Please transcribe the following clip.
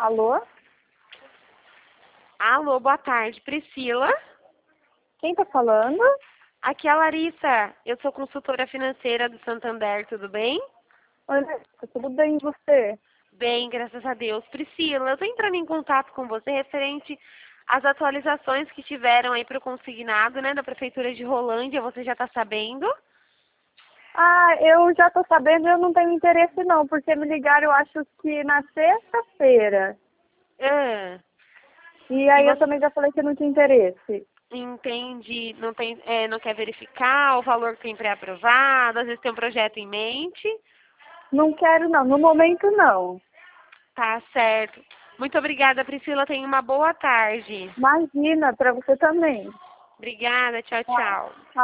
Alô? Alô, boa tarde, Priscila. Quem tá falando? Aqui é a Larissa. Eu sou consultora financeira do Santander, tudo bem? Oi, Larissa, tudo bem e você? Bem, graças a Deus. Priscila, eu tô entrando em contato com você referente às atualizações que tiveram aí para o consignado, né, da Prefeitura de Rolândia. Você já está sabendo? Ah, eu já tô sabendo e eu não tenho interesse não, porque me ligaram, eu acho que na sexta-feira. Ah, E e aí eu você também já falei que não tinha interesse. entende, não tem, não quer verificar o valor que tem pré-aprovado, às vezes tem um projeto em mente? Não quero não, no momento não. Tá certo. Muito obrigada, Priscila. Tenha uma boa tarde. Imagina, pra você também. Obrigada, tchau, tchau.